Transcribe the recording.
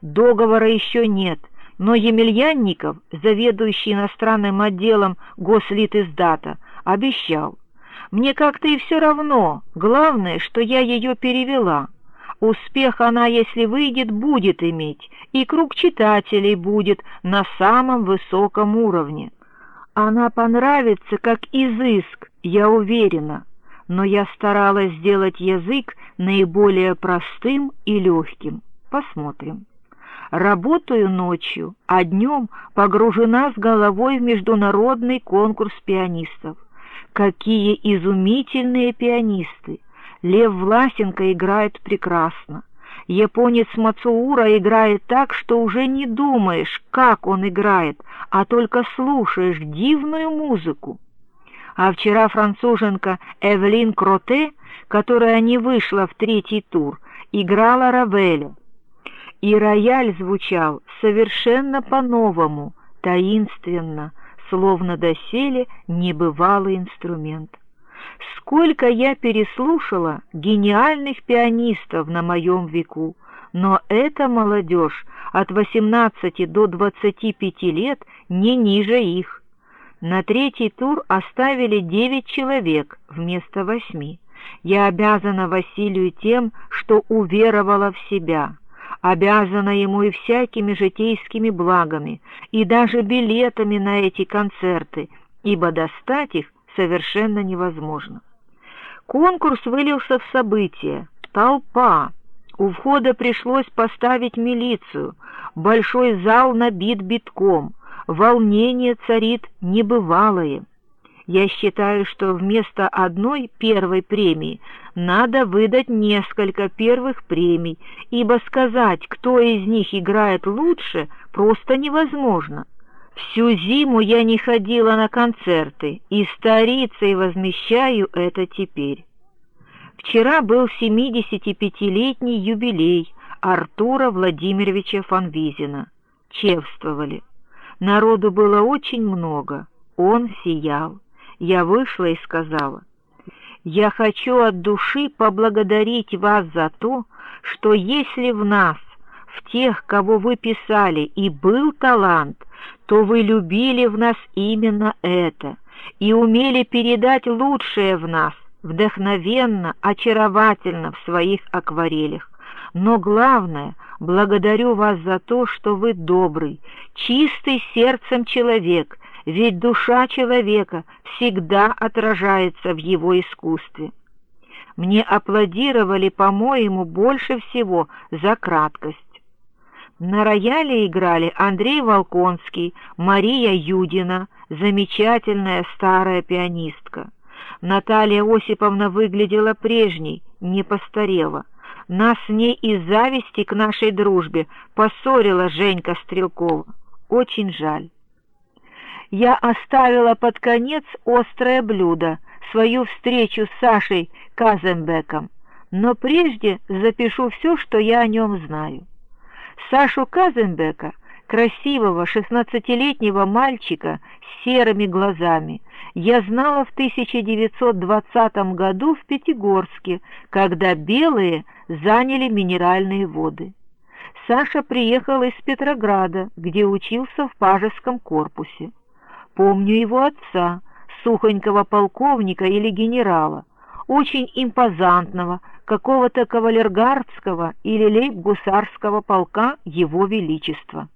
Договора еще нет, но Емельянников, заведующий иностранным отделом Гослитиздата, обещал. Мне как-то и все равно, главное, что я ее перевела. Успех она, если выйдет, будет иметь, и круг читателей будет на самом высоком уровне. Она понравится как изыск, я уверена, но я старалась сделать язык наиболее простым и легким. Посмотрим. Работаю ночью, а днем погружена с головой в международный конкурс пианистов. Какие изумительные пианисты! Лев Власенко играет прекрасно. Японец Мацуура играет так, что уже не думаешь, как он играет, а только слушаешь дивную музыку. А вчера француженка Эвелин Кроте, которая не вышла в третий тур, играла Равеля. И рояль звучал совершенно по-новому, таинственно, словно доселе небывалый инструмент. Сколько я переслушала гениальных пианистов на моем веку, но эта молодежь от 18 до 25 лет не ниже их. На третий тур оставили 9 человек вместо 8. Я обязана Василию тем, что уверовала в себя, обязана ему и всякими житейскими благами, и даже билетами на эти концерты, ибо достать их совершенно невозможно. Конкурс вылился в событие. Толпа. У входа пришлось поставить милицию. Большой зал набит битком. Волнение царит небывалое. Я считаю, что вместо одной первой премии надо выдать несколько первых премий, ибо сказать, кто из них играет лучше, просто невозможно. Всю зиму я не ходила на концерты, и старицей возмещаю это теперь. Вчера был 75-летний юбилей Артура Владимировича Фанвизина. Чествовали. Народу было очень много. Он сиял. Я вышла и сказала: «Я хочу от души поблагодарить вас за то, что если в нас, в тех, кого вы писали, и был талант, то вы любили в нас именно это и умели передать лучшее в нас, вдохновенно, очаровательно в своих акварелях. Но главное, благодарю вас за то, что вы добрый, чистый сердцем человек, ведь душа человека всегда отражается в его искусстве». Мне аплодировали, по-моему, больше всего за краткость. На рояле играли Андрей Волконский, Мария Юдина, замечательная старая пианистка. Наталья Осиповна выглядела прежней, не постарела. Нас с ней из зависти к нашей дружбе поссорила Женька Стрелкова. Очень жаль. Я оставила под конец острое блюдо, свою встречу с Сашей Казенбеком, но прежде запишу все, что я о нем знаю. Сашу Казенбека, красивого 16-летнего мальчика с серыми глазами, я знала в 1920 году в Пятигорске, когда белые заняли минеральные воды. Саша приехал из Петрограда, где учился в пажеском корпусе. Помню его отца, сухонького полковника или генерала, очень импозантного, какого-то кавалергардского или лейб-гусарского полка Его Величества.